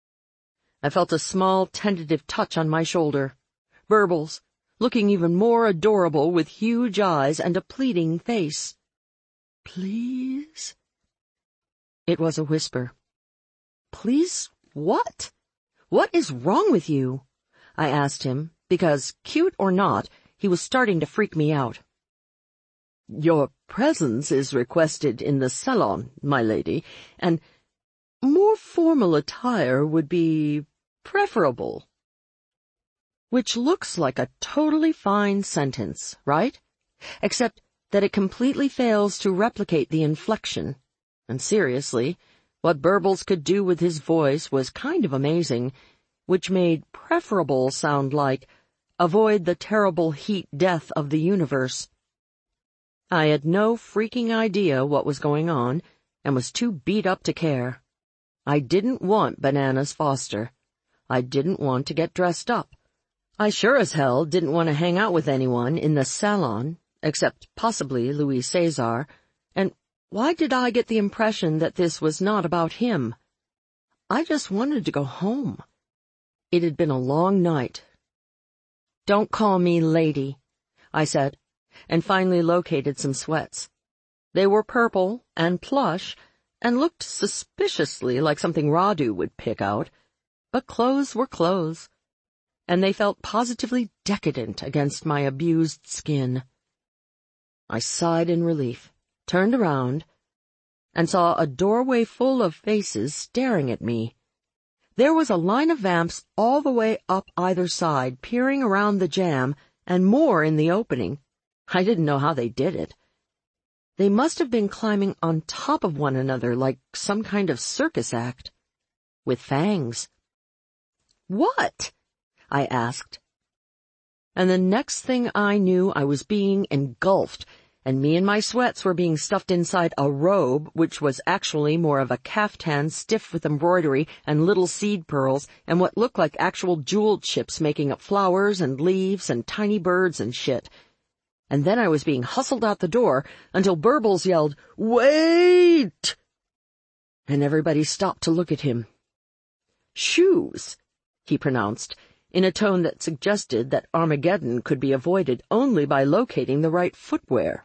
I felt a small, tentative touch on my shoulder. Burbles, looking even more adorable with huge eyes and a pleading face. Please? It was a whisper. Please what? What is wrong with you? I asked him, because, cute or not, he was starting to freak me out. Your presence is requested in the salon, my lady, and more formal attire would be preferable. Which looks like a totally fine sentence, right? Except that it completely fails to replicate the inflection. And seriously, what Burbles could do with his voice was kind of amazing, which made preferable sound like avoid the terrible heat death of the universe. I had no freaking idea what was going on, and was too beat up to care. I didn't want Bananas Foster. I didn't want to get dressed up. I sure as hell didn't want to hang out with anyone in the salon, except possibly Louis Cesar, and why did I get the impression that this was not about him? I just wanted to go home. It had been a long night. Don't call me lady, I said, and finally located some sweats. They were purple and plush, and looked suspiciously like something Radu would pick out, but clothes were clothes, and they felt positively decadent against my abused skin. I sighed in relief, turned around, and saw a doorway full of faces staring at me. There was a line of vamps all the way up either side, peering around the jam, and more in the opening. I didn't know how they did it. They must have been climbing on top of one another like some kind of circus act. With fangs. What? I asked. And the next thing I knew, I was being engulfed, and me and my sweats were being stuffed inside a robe, which was actually more of a caftan stiff with embroidery and little seed pearls and what looked like actual jeweled chips making up flowers and leaves and tiny birds and shit. And then I was being hustled out the door until Burbles yelled, "Wait!" And everybody stopped to look at him. "Shoes," he pronounced, in a tone that suggested that Armageddon could be avoided only by locating the right footwear.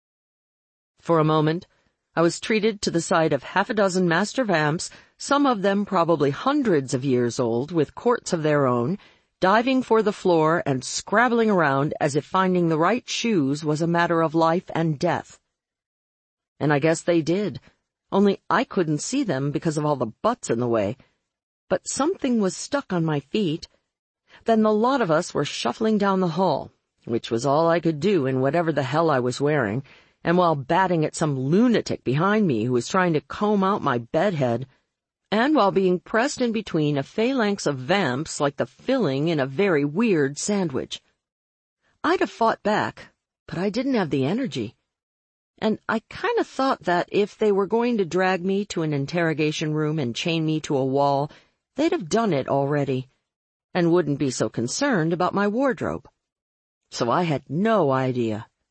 For a moment, I was treated to the sight of half a dozen master vamps, some of them probably hundreds of years old, with courts of their own, diving for the floor and scrabbling around as if finding the right shoes was a matter of life and death. And I guess they did, only I couldn't see them because of all the butts in the way. But something was stuck on my feet. Then the lot of us were shuffling down the hall, which was all I could do in whatever the hell I was wearing, and while batting at some lunatic behind me who was trying to comb out my bedhead, and while being pressed in between a phalanx of vamps like the filling in a very weird sandwich. I'd have fought back, but I didn't have the energy. And I kind of thought that if they were going to drag me to an interrogation room and chain me to a wall, they'd have done it already, and wouldn't be so concerned about my wardrobe. So I had no idea.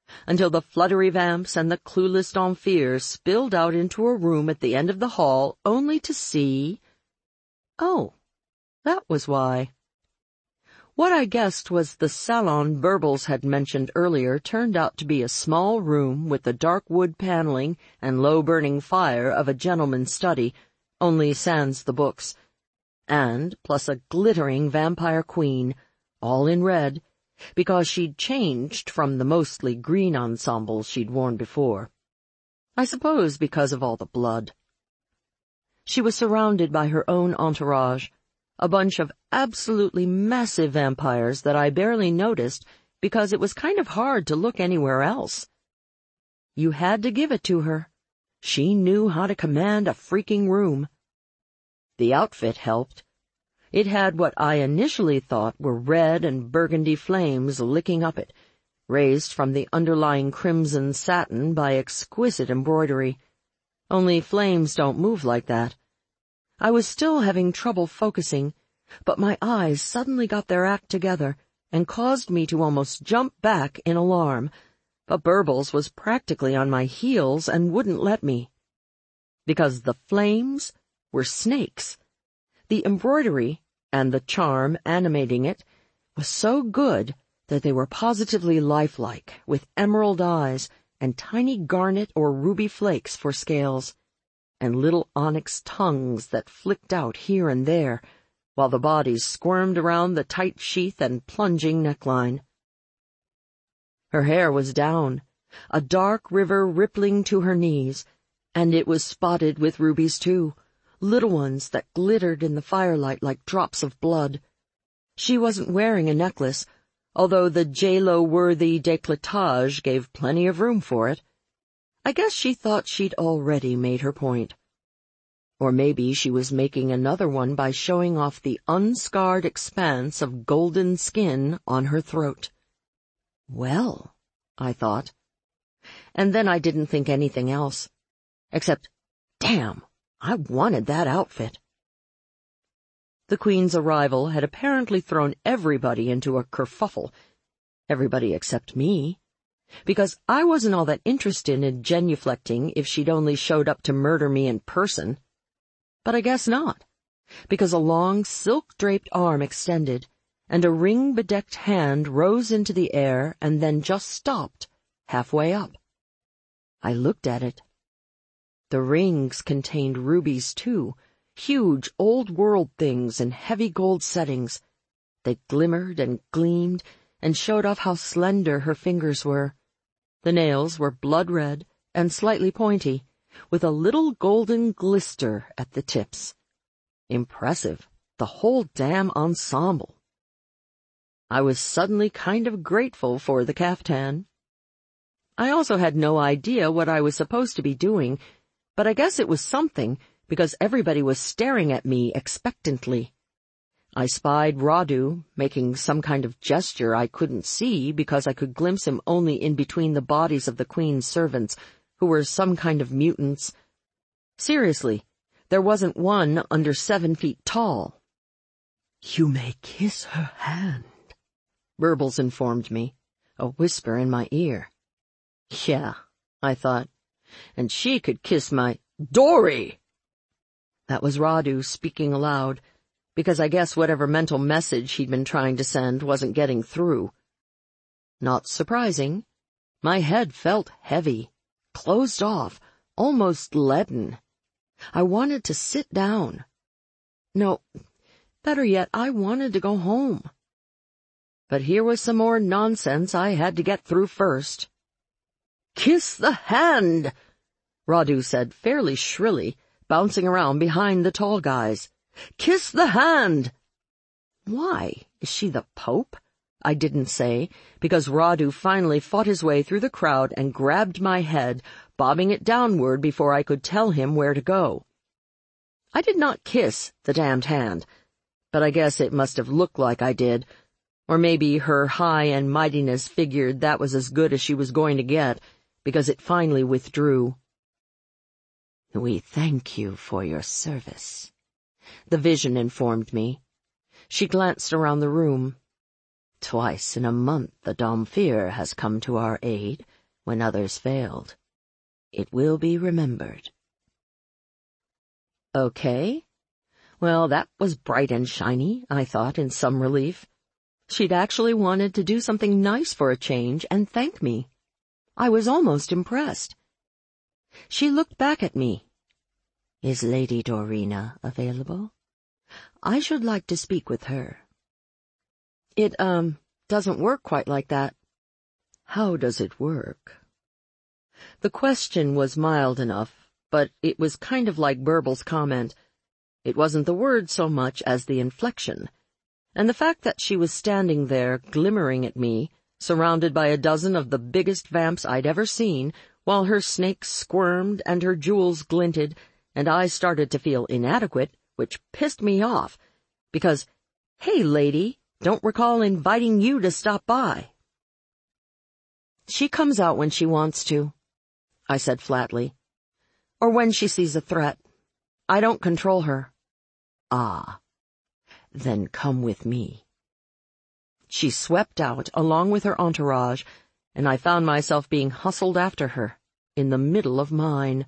until the fluttery vamps and the clueless Dhamphirs spilled out into a room at the end of the hall, only to see— Oh, that was why. What I guessed was the salon Burbles had mentioned earlier turned out to be a small room with the dark wood paneling and low-burning fire of a gentleman's study, only sans the books, and plus a glittering vampire queen, all in red, because she'd changed from the mostly green ensemble she'd worn before. I suppose because of all the blood. She was surrounded by her own entourage, a bunch of absolutely massive vampires that I barely noticed because it was kind of hard to look anywhere else. You had to give it to her. She knew how to command a freaking room. The outfit helped. It had what I initially thought were red and burgundy flames licking up it, raised from the underlying crimson satin by exquisite embroidery. Only flames don't move like that. I was still having trouble focusing, but my eyes suddenly got their act together and caused me to almost jump back in alarm, but Burbles was practically on my heels and wouldn't let me. Because the flames were snakes. The embroidery, and the charm animating it, was so good that they were positively lifelike, with emerald eyes and tiny garnet or ruby flakes for scales, and little onyx tongues that flicked out here and there, while the bodies squirmed around the tight sheath and plunging neckline. Her hair was down, a dark river rippling to her knees, and it was spotted with rubies too, little ones that glittered in the firelight like drops of blood. She wasn't wearing a necklace, although the J-Lo-worthy décolletage gave plenty of room for it. I guess she thought she'd already made her point. Or maybe she was making another one by showing off the unscarred expanse of golden skin on her throat. Well, I thought. And then I didn't think anything else. Except, damn, I wanted that outfit. The Queen's arrival had apparently thrown everybody into a kerfuffle. Everybody except me. Because I wasn't all that interested in genuflecting if she'd only showed up to murder me in person. But I guess not, because a long silk-draped arm extended, and a ring-bedecked hand rose into the air and then just stopped, halfway up. I looked at it. The rings contained rubies, too, huge old-world things in heavy gold settings. They glimmered and gleamed and showed off how slender her fingers were. The nails were blood-red and slightly pointy, with a little golden glister at the tips. Impressive, the whole damn ensemble. I was suddenly kind of grateful for the caftan. I also had no idea what I was supposed to be doing, but I guess it was something, because everybody was staring at me expectantly. I spied Radu, making some kind of gesture I couldn't see because I could glimpse him only in between the bodies of the Queen's servants, who were some kind of mutants. Seriously, there wasn't one under seven feet tall. "You may kiss her hand," Burbles informed me, a whisper in my ear. Yeah, I thought, and she could kiss my— Dory! That was Radu speaking aloud, because I guess whatever mental message he'd been trying to send wasn't getting through. Not surprising. My head felt heavy, closed off, almost leaden. I wanted to sit down. No, better yet, I wanted to go home. But here was some more nonsense I had to get through first. "Kiss the hand!" Radu said fairly shrilly, bouncing around behind the tall guys. "Kiss the hand!" Why? Is she the Pope? I didn't say, because Radu finally fought his way through the crowd and grabbed my head, bobbing it downward before I could tell him where to go. I did not kiss the damned hand, but I guess it must have looked like I did, or maybe her high and mightiness figured that was as good as she was going to get, because it finally withdrew. "We thank you for your service," the vision informed me. She glanced around the room. "Twice in a month the Dhamphir has come to our aid, when others failed. It will be remembered. Okay. Well, that was bright and shiny, I thought in some relief. She'd actually wanted to do something nice for a change and thank me. I was almost impressed. She looked back at me. Is Lady Dorina available? I should like to speak with her. It, um, doesn't work quite like that. How does it work? The question was mild enough, but it was kind of like Burble's comment. It wasn't the word so much as the inflection. And the fact that she was standing there, glimmering at me, surrounded by a dozen of the biggest vamps I'd ever seen, while her snakes squirmed and her jewels glinted, and I started to feel inadequate, which pissed me off, because, hey, lady, don't recall inviting you to stop by. She comes out when she wants to, I said flatly, or when she sees a threat. I don't control her. Ah, then come with me. She swept out along with her entourage, and I found myself being hustled after her, in the middle of mine.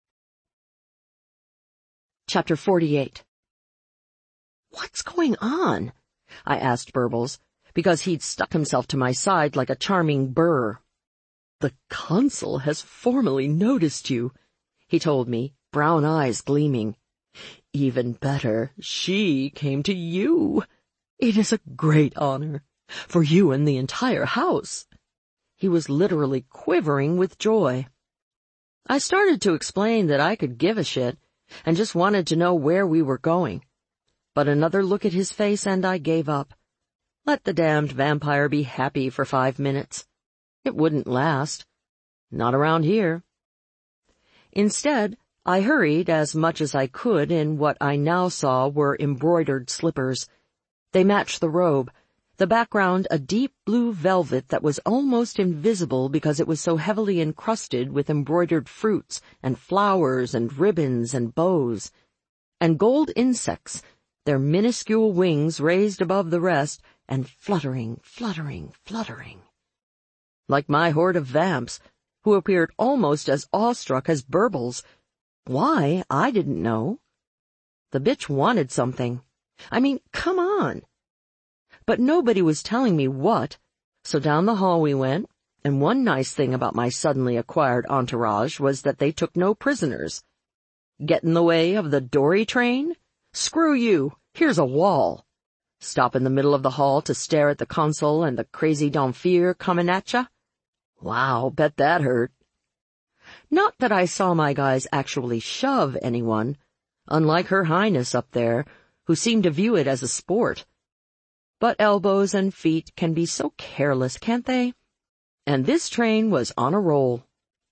Chapter forty-eight. What's going on? I asked Burbles, because he'd stuck himself to my side like a charming burr. The consul has formally noticed you, he told me, brown eyes gleaming. Even better, she came to you. It is a great honor, for you and the entire house. He was literally quivering with joy. I started to explain that I could give a shit, and just wanted to know where we were going. But another look at his face and I gave up. Let the damned vampire be happy for five minutes. It wouldn't last. Not around here. Instead, I hurried as much as I could in what I now saw were embroidered slippers. They matched the robe, the background a deep blue velvet that was almost invisible because it was so heavily encrusted with embroidered fruits and flowers and ribbons and bows, and gold insects, their minuscule wings raised above the rest and fluttering, fluttering, fluttering. Like my horde of vamps, who appeared almost as awestruck as Burbles. Why, I didn't know. The bitch wanted something. I mean, come on. But nobody was telling me what, so down the hall we went, and one nice thing about my suddenly acquired entourage was that they took no prisoners. Get in the way of the dory train? Screw you, here's a wall. Stop in the middle of the hall to stare at the consul and the crazy Damphir coming at ya? Wow, bet that hurt. Not that I saw my guys actually shove anyone, unlike Her Highness up there, who seemed to view it as a sport. But elbows and feet can be so careless, can't they? And this train was on a roll.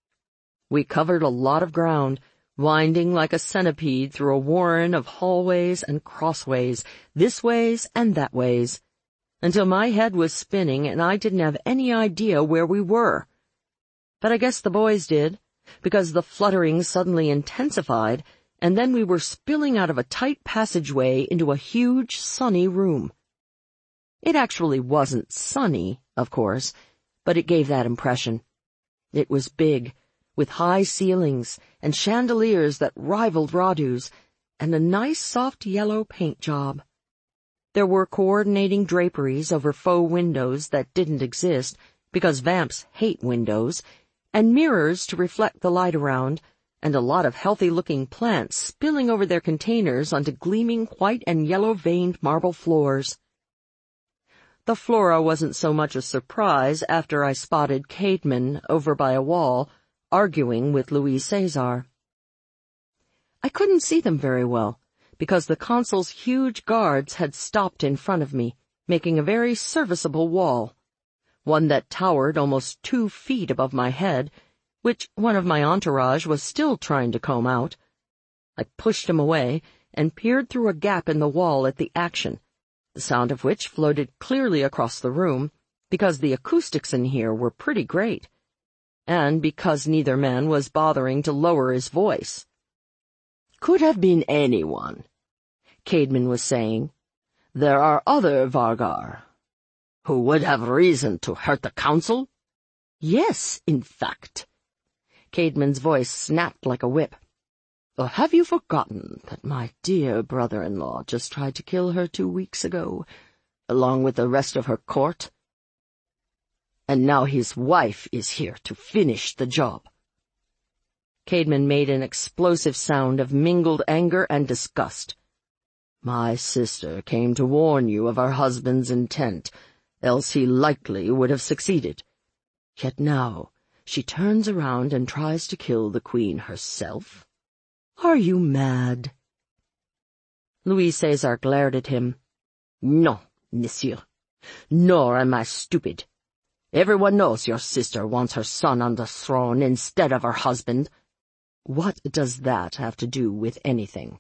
We covered a lot of ground, winding like a centipede through a warren of hallways and crossways, this ways and that ways, until my head was spinning and I didn't have any idea where we were. But I guess the boys did, because the fluttering suddenly intensified, and then we were spilling out of a tight passageway into a huge, sunny room. It actually wasn't sunny, of course, but it gave that impression. It was big, with high ceilings and chandeliers that rivaled Radu's, and a nice soft yellow paint job. There were coordinating draperies over faux windows that didn't exist, because vamps hate windows, and mirrors to reflect the light around, and a lot of healthy-looking plants spilling over their containers onto gleaming white and yellow-veined marble floors. The flora wasn't so much a surprise after I spotted Caedmon over by a wall, arguing with Louise Cesar. I couldn't see them very well, because the consul's huge guards had stopped in front of me, making a very serviceable wall, one that towered almost two feet above my head, which one of my entourage was still trying to comb out. I pushed him away and peered through a gap in the wall at the action, the sound of which floated clearly across the room, because the acoustics in here were pretty great, and because neither man was bothering to lower his voice. Could have been anyone, Caedmon was saying. There are other Vargar. Who would have reason to hurt the council? Yes, in fact. Caedmon's voice snapped like a whip. Or have you forgotten that my dear brother-in-law just tried to kill her two weeks ago, along with the rest of her court? And now his wife is here to finish the job. Caedmon made an explosive sound of mingled anger and disgust. My sister came to warn you of her husband's intent, else he likely would have succeeded. Yet now she turns around and tries to kill the queen herself? Are you mad? Louis Caesar glared at him. No, monsieur, nor am I stupid. Everyone knows your sister wants her son on the throne instead of her husband. What does that have to do with anything?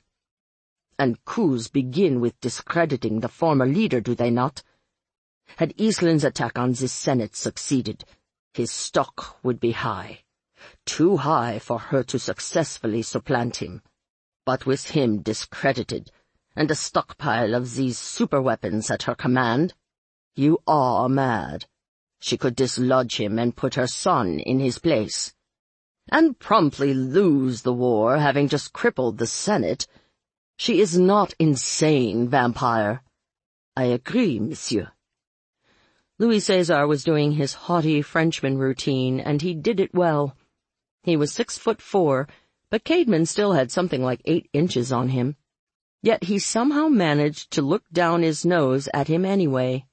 And coups begin with discrediting the former leader, do they not? Had Islin's attack on the Senate succeeded, his stock would be high. Too high for her to successfully supplant him. But with him discredited, and a stockpile of these superweapons at her command, you are mad. She could dislodge him and put her son in his place. And promptly lose the war, having just crippled the Senate. She is not insane, vampire. I agree, monsieur. Louis Caesar was doing his haughty Frenchman routine, and he did it well. He was six foot four, but Caedmon still had something like eight inches on him. Yet he somehow managed to look down his nose at him anyway.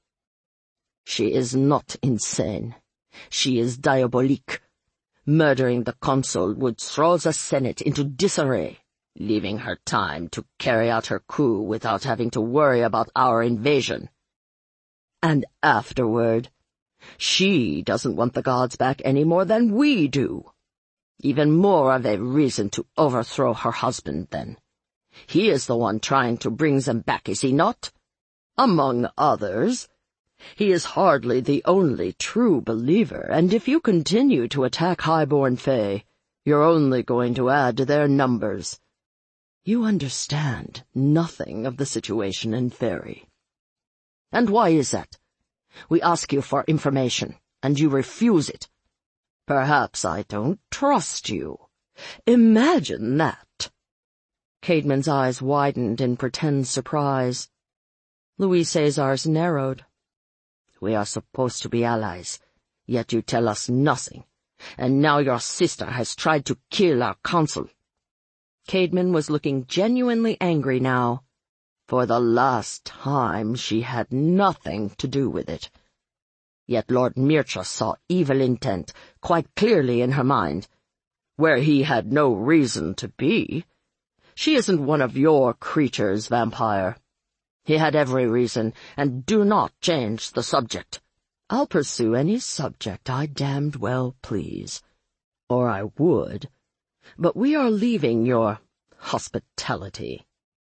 She is not insane. She is diabolique. Murdering the consul would throw the Senate into disarray, leaving her time to carry out her coup without having to worry about our invasion. And afterward, she doesn't want the gods back any more than we do. Even more of a reason to overthrow her husband, then. He is the one trying to bring them back, is he not? Among others. He is hardly the only true believer, and if you continue to attack highborn fae, you're only going to add to their numbers. You understand nothing of the situation in Faerie. And why is that? We ask you for information, and you refuse it. Perhaps I don't trust you. Imagine that. Caedmon's eyes widened in pretend surprise. Louis Caesar's narrowed. We are supposed to be allies, yet you tell us nothing, and now your sister has tried to kill our consul. Caedmon was looking genuinely angry now. For the last time she had nothing to do with it. Yet Lord Mircha saw evil intent quite clearly in her mind, where he had no reason to be. She isn't one of your creatures, vampire. He had every reason, and do not change the subject. I'll pursue any subject I damned well please. Or I would. But we are leaving your hospitality.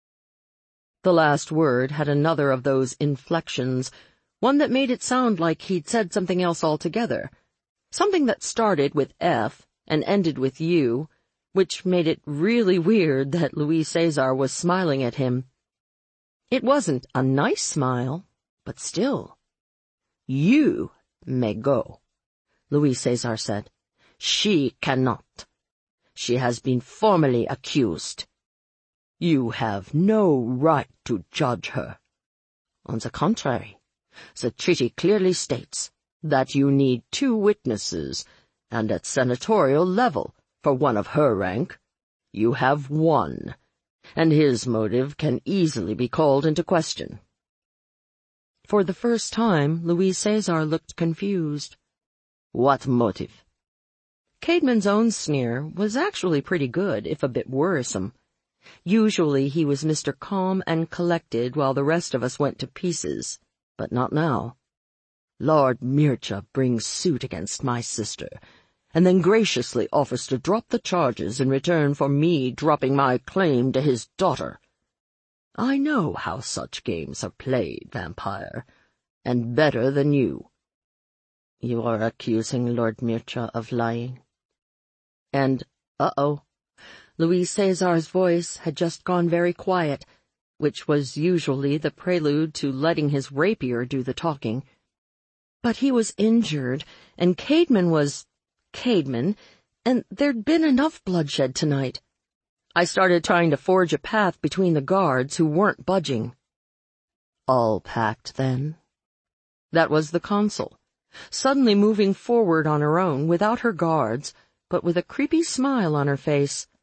The last word had another of those inflections, one that made it sound like he'd said something else altogether, something that started with F and ended with U, which made it really weird that Louis Caesar was smiling at him. It wasn't a nice smile, but still. You may go, Louis Caesar said. She cannot. She has been formally accused. You have no right to judge her. On the contrary, the treaty clearly states that you need two witnesses, and at senatorial level, for one of her rank, you have one, and his motive can easily be called into question. For the first time, Louis Caesar looked confused. What motive? Caedmon's own sneer was actually pretty good, if a bit worrisome. Usually he was Mister Calm and Collected while the rest of us went to pieces, but not now. Lord Mircha brings suit against my sister, and then graciously offers to drop the charges in return for me dropping my claim to his daughter. I know how such games are played, vampire, and better than you. You are accusing Lord Mircha of lying. And, uh-oh, Louis Caesar's voice had just gone very quiet, which was usually the prelude to letting his rapier do the talking. But he was injured, and Caedmon was... Caedmon, and there'd been enough bloodshed tonight. I started trying to forge a path between the guards who weren't budging. All packed, then? That was the consul, suddenly moving forward on her own without her guards, but with a creepy smile on her face.